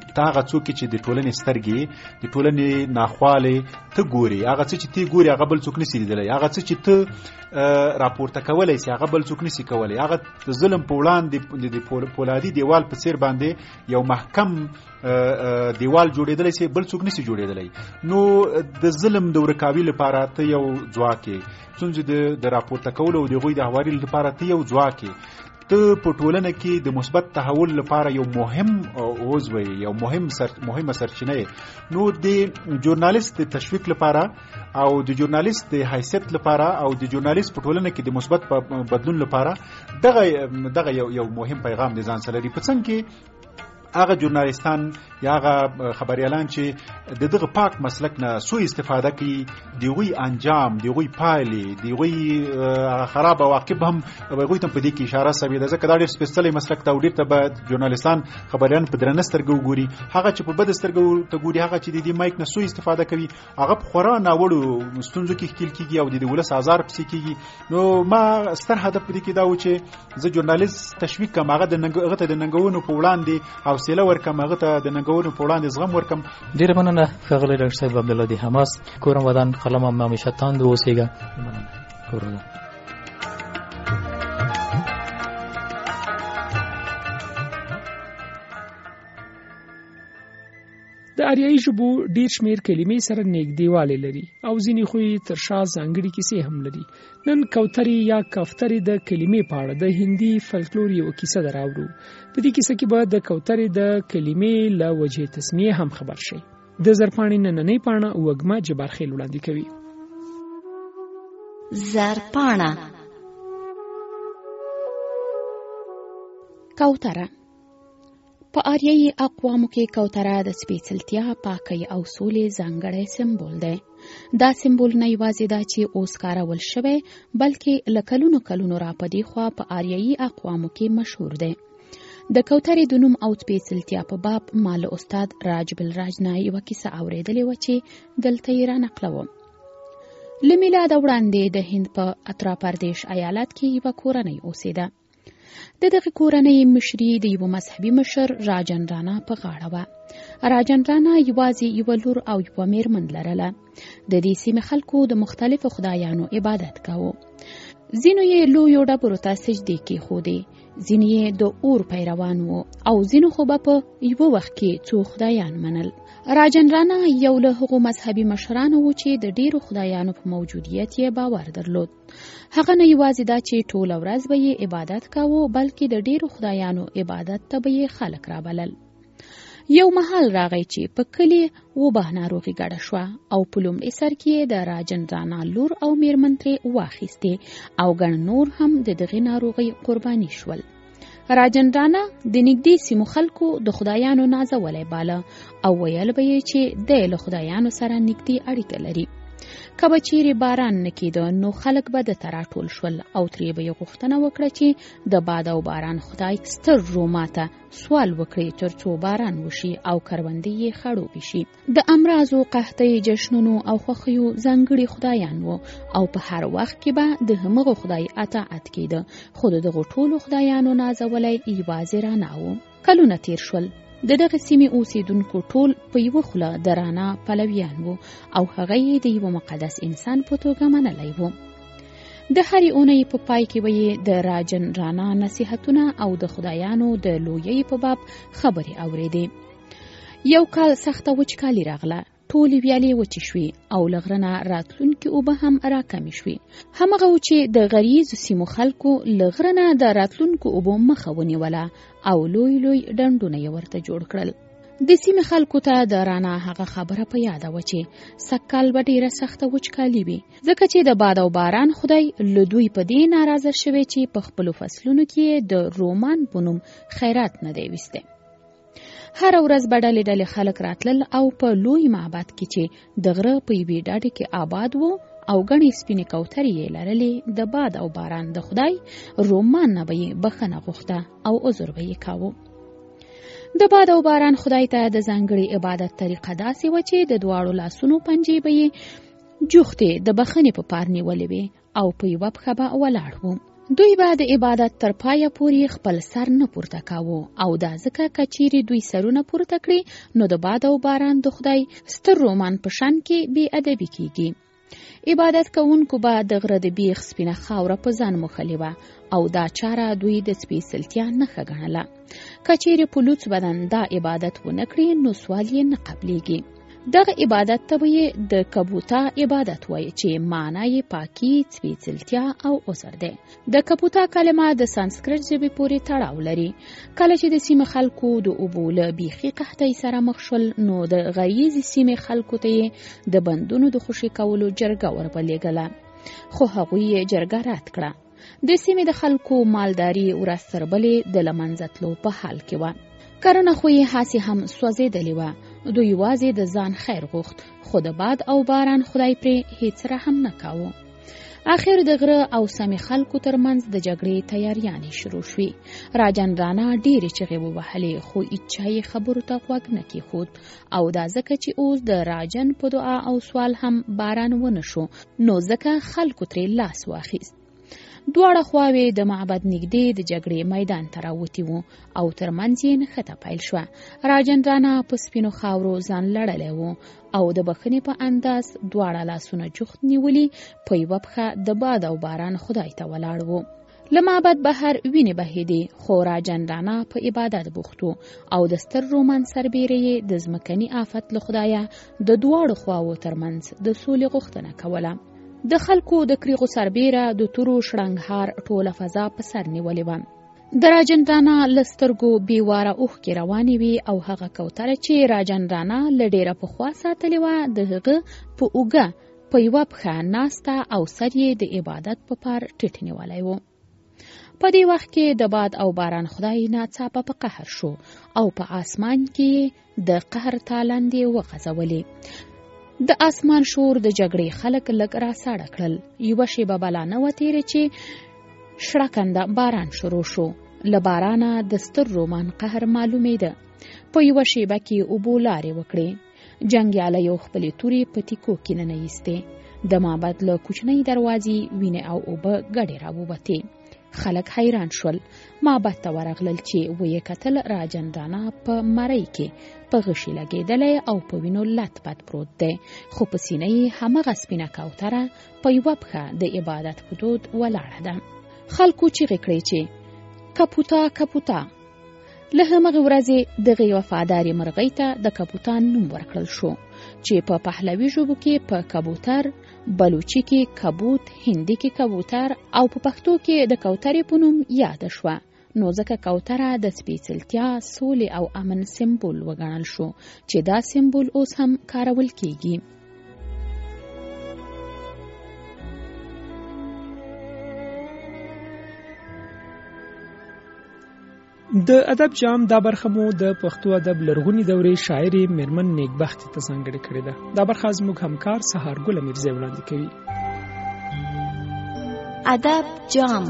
E: ته هغه څوک چې د ټولنې سترګې د ټولنې ناخواله ته ګوري، هغه څه چې تی ګوري هغه بل څوک نشي لیدلی، هغه څه چې ته راپورته کولی سي هغه بل څوک نشي کولی، هغه د ظلم په وړاندې د پولادي دیوال په څیر باندې یو محکم دیوال جوړېدلی سي بل څوک نشي جوړېدلی. نو د ظلم د ورکاوي لپاره ته یو ځواک یې، څنګه د راپورته کولو او د هغوی د هواري لپاره ته یو ځواک یې، ته په ټولنه کې د مثبت تحول لپاره یو مهم عضو یې، یو مهم سر مهمه سرچینه یې. نو د ژورنالیست د تشویق لپاره او د ژورنالیست د حیثیت لپاره او د ژورنالیست په ټولنه کې د مثبت بدلون لپاره دغه دغه یو یو مهم پیغام د ځان سره لري. په څنګه کې هغه ژورنالیستان یا هغه خبريالان چې د دغه پاک مسلک نه سوء استفاده کوي، دغوی انجام دغوی پایلې دغوی خراب عواقب هم هغوی ته په دې کې اشاره سوي ده. ځکه دا ډېر سپېڅلی مسلک ته ډېر ته به ژورنالیستان خبريان په درنه سترګه وګوري، هغه چې په بده سترګه ته ګوري، هغه چې د دې مایک نه سوء استفاده کوي هغه په خورا ناوړو ستونزو کې ښکیل کېږي او د ولس آزار پسې کېږي. نو ما ستر هدف په دې کې دا و چې زه ژورنالیست تشویق کړم، هغه د هغه ته د ننګونو په وړاندې حوصله ورکړم، هغه ته د ننګونو په وړاندې زغم ورکړم.
L: ډېره مننه ښاغلی ډاکټر صاحب عبدالله د حماس. کورم ودان قلم هم همیشه تاند اوسېږه. مننه.
B: د آریایي ژبو ډېر شمېر کلمې سره نږدېوالی لري او ځینې خو یې تر شا ځانګړي کیسې هم لري. نن کوترې یا کفترې د کلمې په اړه د هندي فلکلور یوه کیسه دراوړو. په دې کیسه کې به د کوترې د کلمې له وجهې تسمیې هم خبر شئ. د زرپاڼې نننۍ پاڼه وږمه جبارخیل وړاندې کوي.
F: زرپاڼه. کوتره. په آریایي اقوامو کې کوتره د سپېڅلتیا، پاکۍ او سولې ځانګړی سمبول دی. دا سمبول نه یوازې دا چې اوس کارول شوی، بلکې له کلونو کلونو را په دې خوا په آریایي اقوامو کې مشهور دی. د کوترې د نوم او سپېڅلتیا په باب ما له استاد راج بلراج نه یوه کیسه اورېدلې وه چې دلته یې رانقلوم. له میلاده وړاندې د هند په اترا پردیش ایالت کې یوه کورنۍ اوسېده. د دغه کورنۍ مشري د یوه مذهبي مشر راجن رانا په غاړه وه. راجن رانا یوازې یوه لور او یوه میرمن لرله. د دې سیمې خلکو د مختلفو خدایانو عبادت کاوه. ځینو یې لویو ډبرو ته سجدې کېښودې، ځینې یې د اور پیروان وو او ځینو خو به په یوه وخت کې څو خدایان منل. راجن رانا یو له هغو مذهبي مشرانو و چې د ډیرو خدایانو په موجودیت یې باور درلود. هغه نه یوازې دا چې ټوله ورځ به یې عبادت کاوه، بلکې د ډیرو خدایانو عبادت ته به یې خلک رابلل. یو مهال راغی چې په کلي وبا ناروغي ګډه شوه او په لومړي سر کې د راجن رانا لور او میرمن ترې واخیستې او ګڼ نور هم د دغې ناروغۍ قرباني شول. راجن رانا د نږدې سیمو خلکو د خدایانو نازولی باله او ویل به یې چې دی له خدایانو سره نږدې اړیکه لري. که به چیرې باران نه کېده نو خلک به د ته راټول شول او ترې به یې غوښتنه وکړه چې د باد او باران خدای ستر روما ته سوال وکړي تر څو باران وشي او کروندې یې خړوبې شي. د امراضو، قحطۍ، جشنونو او خوښیو ځانګړي خدایان وو او په هر وخت کې به د همغه خدای اطاعت کېده، خو د دغو ټولو خدایانو نازولی یوازې رانا و. کلونه تیر شول. د دغه سیمې اوسیدونکو ټول په یوه خوله د رانا پلویان وو او هغه یې د یوه مقدس انسان په توګه منلی و. د هرې اونۍ په پای کې به یې د راجن رانا نصیحتونه او د خدایانو د لویۍ په باب خبرې اورېدې. یو کال سخته وچکالي راغله. ټولې ویالې وچې شوې او له غره نه راتلونکې اوبه هم راکمې شوې. همغه و چې د غریزو سیمو خلکو له غره نه د راتلونکو اوبو مخه ونیوله او لوی لوی ډنډونه یې ورته جوړ کړل. د سیمې خلکو ته د رانا هغه خبره په یاده وه چې سږکال به ډېره سخته وچکالي وي، ځکه چې د باد او باران خدای له دوی په دې ناراضه شوی چې په خپلو فصلونو کې د رومان په نوم خیرات نه دی ویستی. هر ورځ به ډلې ډلې خلک راتلل او په لوی معبد کې چې د غره په یوې ډډې کې آباد وو او ګڼې سپینې کوترې یې لرلې، د باد او باران د خدای رومان نه به یې بخښنه غوښته او عذر به یې کاوه. د باد او باران خدای ته د ځانګړي عبادت طریقه داسې وه چې د دواړو لاسونو پنجې به یې جوختې د بخښنې په پار نیولې وې او په یوه پښه به ولاړ و. دوی به د عبادت تر پایه پورې خپل سر نه پورته کاوه او دا ځکه که چیرې دوی سرونه پورته کړي نو د باد او باران د خدای ستر رومان په شان کې بې ادبي کیږي. عبادت کوونکو به د غره د بیخ سپینه خاوره په ځان موښلې وه او دا چاره دوی د سپېڅلتیا نښه ګڼله. که چیرې په لوڅ بدن دا عبادت ونه کړي نو سوال یې نه قبلیږي. دغه عبادت ته به یې د کبوتا عبادت وایي چې معنا یې پاکي، سپېڅلتیا او عذر دی. د کبوتا کلمه د سانسکریت ژبې پورې تړاو لري. کله چې د سیمې خلکو د اوبو له بیخي قحطۍ سره مخ شول نو د غریزي سیمې خلکو ته یې د بندونو د خوشي کولو جرګه وربلېږله، خو هغوی یې جرګه رد کړه. د سیمې د خلکو مالداري ورځ تر بلې د له منځه تلو په حال کې وه. کرنه خو یې هسې هم سوځېدلې وه. دوی یوازې د ځان خیر غوښت، خو د باد او باران خدای پرې هیڅ رحم نه کاوه. اخر د غره او سیمې خلکو ترمنځ د جګړې تیاریانې شروع شوې. راجنرانه ډېرې چغې ووهلې خو هیچا یې خبرو ته غوږ نه کېښود او دا ځکه چې اوس د راجن په دعا او سوال هم باران ونه شو نو ځکه خلکو ترې لاس واخیست. دواړه خواوې د معبد نږدې د جګړې میدان ته راوتي وو او ترمنځ یې نښته پیل شوه. راجنرانه په سپینو خاورو ځان لړلی وو او د بخښنې په انداز دواړه لاسونه جفت نیولي په یوه پښه د باد او باران خدای ته ولاړ وو. له معبد بهر وینې بهېدې خو راجنرانه په عبادت بوخت وو او د ستر رومان سربیره یې د ځمکني آفت له خدایه د دواړو خواوو ترمنځ د سولې غوښتنه کوله. د خلکو د کریغو سربیره د تورو شړنګهار ټوله فضا په سر نیولې وه. د راجنرانه له سترګو بېواره اوښکې روانې وې او هغه کوتره چې راجنرانه له ډېره پخوا ساتلې وه د هغه په اوږه په یوه پښه ناسته او سر یې د عبادت په پار ټیټ نیولی و. په دې وخت کې د باد او باران خدای ناڅاپه په قهر شو او په آسمان کې د قهر تالندې وغځولې. د آسمان شور د جګړې خلک لږ را ساړه کړل. یوه شیبه بلا نه وه تېره چې شړکنده باران شروع شو. له بارانه د ستر رومان قهر معلومېده. په یوه شیبه کې اوبو لارې وکړې. جنګیالیو خپلې تورې په تیکو کې ننیستې. د معبد له کوچنۍ دروازې وینې او اوبه ګډې راووتې. خلک حیران شول. معبد ته ورغلل چې ویې کتل راجنرانه په مرۍ کې په غشي لګېدلی او په وینو لت پت پروت دی، خو په سینه یې همغه سپینه کوتره په یوه پښه د عبادت په دود ولاړه ده. خلکو چیغې کړې چې کپوتا کپوتا. له همغې ورځې دغې وفادارې مرغۍ ته د کپوتان نوم ورکړل شو چې په پهلوي ژبو کې په کبوتر، بلوچي کې کبوت، هندي کې کبوتر او په پښتو کې د کوترې په نوم یاده شوه. نو ځکه کوتره د سپېڅلتیا، سولې او امن سمبول وګڼل شو چې دا سمبول اوس هم کارول کیږي.
B: د ادب جام دا برخه مو د پښتو ادب لرغونی دورې شاعرې میرمن نیکبختي ته ځانګړې کړې ده. دا برخه زموږ همکار سهارګل میرزی وړاندې کوي.
F: ادب جام.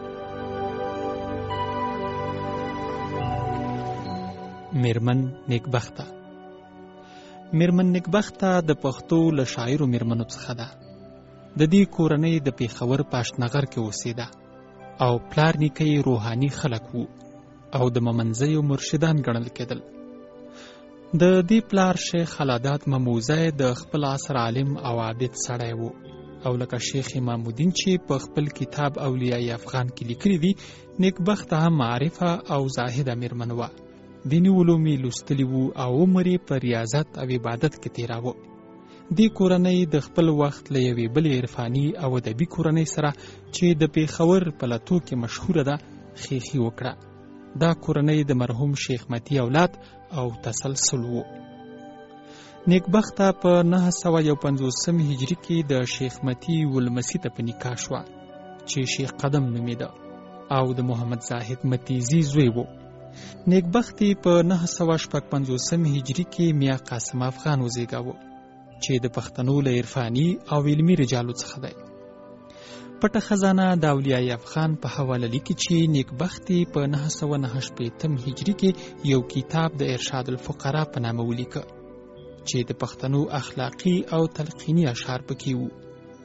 G: میرمن نیکبخته. میرمن نیکبخته د پښتو له شاعرو میرمنو څخه ده. د دې کورنۍ د پیښور په اشنغر کې اوسېده او پلار نیکه یې روحاني خلک وو او د ممنځیو مرشدان ګڼل کېدل. د دې پلار شیخ خلادات مموزی د خپل عصر عالم او عابد سړی وو او لکه شیخ امام الدین چې په خپل کتاب اولیاء افغان کې لیکلي دي، نیکبخته هم معرفه او زاهده میرمن وه. دیني علوم یې لوستلي وو او عمر یې په ریاضت او عبادت کې تېراوه. دې کورنۍ د خپل وخت له یوې بلې عرفاني او ادبي کورنۍ سره چې د پیښور په لتو کې مشهوره ده خیښي وکړه. دا کورنۍ د مرحوم شیخ متی اولاد او تسلسل وو. نیکبخته په نهه سوه یو پنځوسم هجري کې د شیخ متی ولمسی ته په نکاح شوه چې شیخ قدم نومېده او د محمد زاهد متیزي زوی وو. نیکبختي په نهه سوه شپږ پنځوسم هجري کې میا قاسم افغان وزیږاوه چې د پښتنو له عرفاني او علمي رجالو څخه دی. پټه خزانه د اولیاء افغان په حواله لیکي چې نیکبختي په نهه سوه نهه شپېتم هجري کې یو کتاب د ارشاد الفقراء په نامه ولیکه چې د پښتنو اخلاقي او تلقیني اشعار پکې وو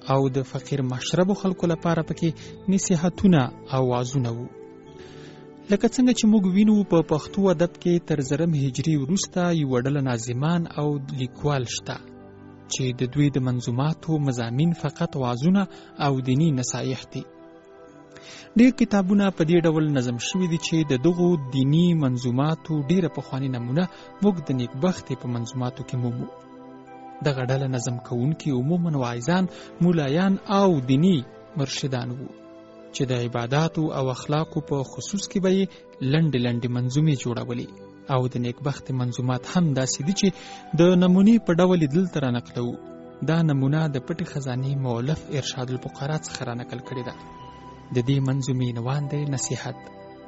G: او د فقیر مشربو خلکو لپاره پکې نصیحتونه او وعظونه وو. لکه څنګه چې موږ وینو په پښتو ادب کې تر زرم هجري وروسته یوه ډله ناظمان او لیکوال شته چې د دوی د منظوماتو مضامین فقط وعظونه او دینی نصایح دي. ډېر کتابونه په دې ډول نظم شوي دي چې د دغو دینی منظوماتو ډېره پخواني نمونه موږ د نیکبختې په منظوماتو کې مومو. دغه ډله نظم کوونکي عموماً واعظان، مولایان او دینی مرشدان وو چې د عباداتو او اخلاقو په خصوص کې به یې لنډې لنډې منظومې جوړولې او د نیکبختې منظومات هم داسې دي چې د نمونې په ډول یې دلته رانقلوو. دا نمونه د پټې خزانې مؤلف ارشاد الفقراء څخه رانقل کړې ده. د دې منظومې عنوان دی نصیحت.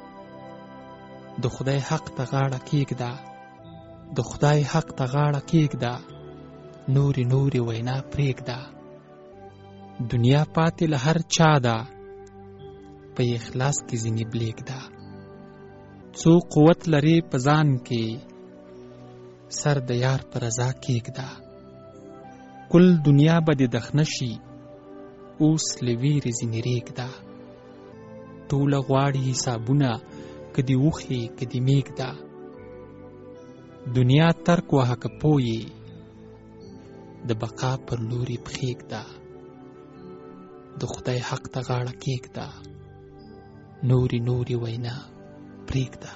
G: د خدای حق ته غاړه کېږده، د خدای حق ته غاړه کېږده، نورې نورې وینا پرېږده. دنیا پاتې له هر چا ده، په اخلاص کې ځینې بلېږده. څو قوت لرې په ځان کې، سر د یار په رضا کېږده. کل دنیا به دې دخنه شي، اوس له ویرې ځینې رېږده. ټوله غواړي حسابونه، که دې وخې که دې مېږده. دنیا ترک وهه که پویې، د بقا پر لوري پښېږده. د خدای حق ته غاړه کېږده، نورې نورې وینا پرېږده.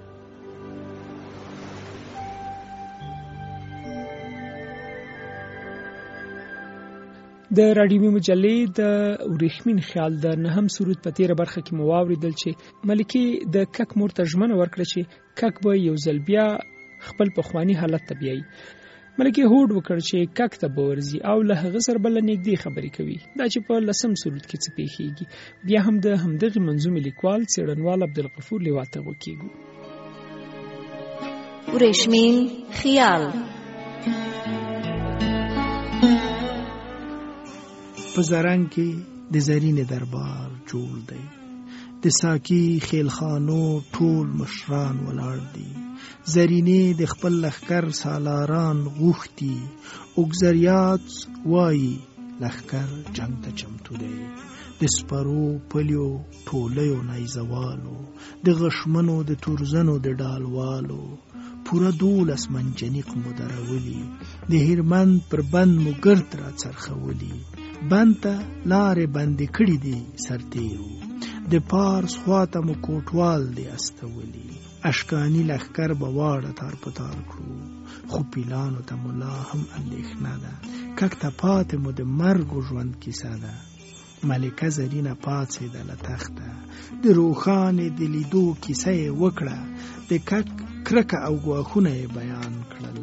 B: د راډیوي مجلې د ورېښمین خیال د نهم سرود په تیره برخه کې مو واورېدل چې ملکې د کک مور ته ژمنه ورکړه چې کک به یو ځل بیا خپل پخواني حالت ته بیایي. ملکې هوډ وکړ چې کک ته به ورځي او له هغه سره به له نږدې خبرې کوي. دا چې په لسم سرود کې څه پیښیږي بیا هم د همدغې منظومې لیکوال څېړنوال عبدالغفور لیوا ته وکیږو.
F: ورېښمین خیال.
C: په زرنګ کې د زرینې دربار جوړ دی، د ساقي خیلخانو ټول مشران ولاړ دي. زرینې د خپل لښکر سالاران غوښتي، اوګزریات وایي لښکر جنگ ته چمتو دی. د سپرو پلیو ټولیو نیزوالو، د غشمنو د تورزنو د ډالوالو، پوره دولس منجنیق مو درولي، د هیرمند پر بند مو ګرد را څرخولي. بند ته لارې بندې کړي دي سرتیرو، د پارس خواته مو کوټوال دی استولي. اشکانی لښکر به واړه تار په تار کړو، خو پیلانو ته مو لا هم اندېښنه ده. کک ته پاتې مو د مرګ و ژوند کیسه ده. ملکه زرینه پاڅېده له تخته، د روښانې د لیدو کیسه یې وکړه، د کک کرکه او ګواښونه یې بیان کړل.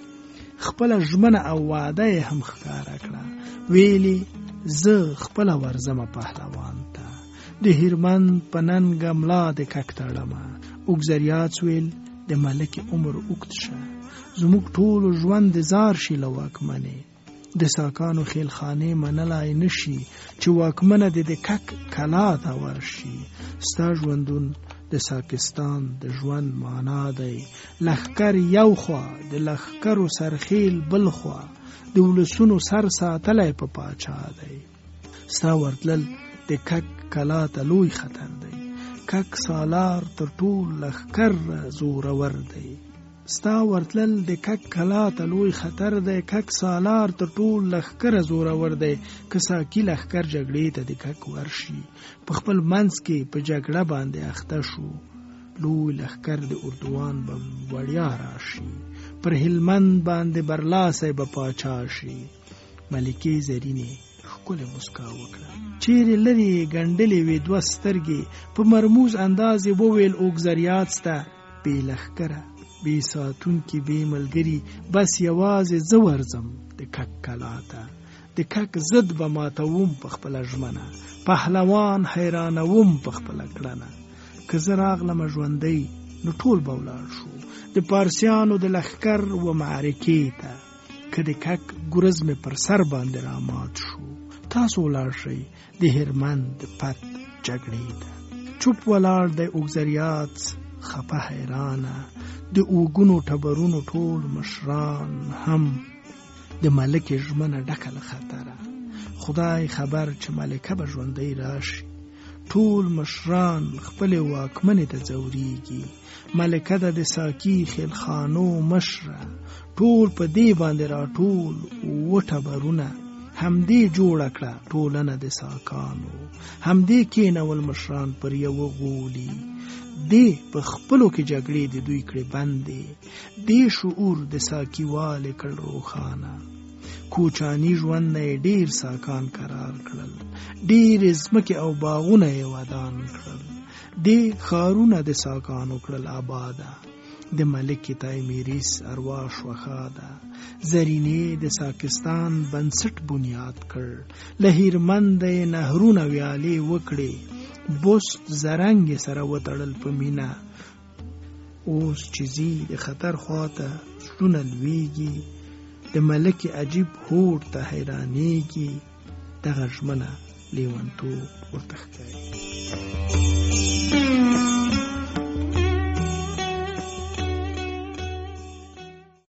C: خپله ژمنه او وعده یې هم ښکاره کړه، ویلې زه خپله ورځمه پهلوان ته، د هیرمند په ننګه ملا د کک تړمه. اوګزریات ویل د ملکې عمر اوږد شه، زموږ ټولو ژوند د زار شي له واکمنې. د ساکانو خیلخانې منلای نشي چې واکمنه د د کک کلا ته ورشي. ستا ژوندون د ساکستان د ژوند معنا دی، لښکر یو خوا د لښکرو سرخیل بل خوا، د ولسونو سر ساتلی په پاچا دی. ستا ورتلل د کک کلا ته لوی خطر دی، کک سالار تر ټول لښکر زورور دی. ستا ورتلل د کک کلا ته لوی خطر دی، کک سالار تر ټول لښکر زورور دی. که ساقي لښکر جګړې ته د کک ورشي، په خپل منځ کې په جګړه باندې اخته شو. لوی لښکر د اردوان به وړیا راشي، پر هلمند باندې برلاسی به پاچا شي. ملکې زرینې ښکلې مسکا وکړه، چیرې لرې ګنډلې وې دوه سترګې، په مرموز انداز یې وویل اوګزریات سته بې لښکره بې ساتونکي بې ملګري، بس یوازې زه ورځم د کک کلا ته، د کک ضد به ماتوم په خپله ژمنه، پهلوان حیرانوم په خپله کړنه. که زه راغلم ژوندی نو ټول به ولاړ شو د پارسیانو د لښکر و معرکې ته، که د کک ګرز مې پر سر باندې رامات شو. تاسو ولاړ شئ د هرمند پت جګړې ته. چوپ ولاړ د اوګزریات خپه حیرانه، د اوګونو ټبرونو ټول مشران هم د ملک ژمنه ډکه له خطره. خدای خبر چې ملکه به ژوندۍ راشي. ټول مشران خپل واکمنې ته ځورېږي. ملکه د د ساقي خیلخانو مشره، ټول په دې باندې راټول اووه ټبرونه. همدې جوړه کړه ټولنه د ساکانو، همدې کېنول مشران پر یوه غولي. دې په خپلو کې جګړې د دوی کړې بندې، دې شعور د ساقیوالې کړ روښانه. کوچانی ژوند نه یې ډېر ساکان قرار کړل، ډېرې ځمکې او باغونه یې ودان کړل. دې ښارونه د ساکانو کړل آباده، د ملک تایمیریس اروا شوه ښاده. زرینې د ساکستان بنسټ بنیاد کړ، له هیرمنده یې نهرونه ویالې وکړې. بست زرنګ سره وتړل په مینه، اوس چې ځي د خطر خواته زړونه لویږي. د ملک عجیب هوډ ته حیرانېږي، دغه ژمنه لیونتوب ورته ښکاري.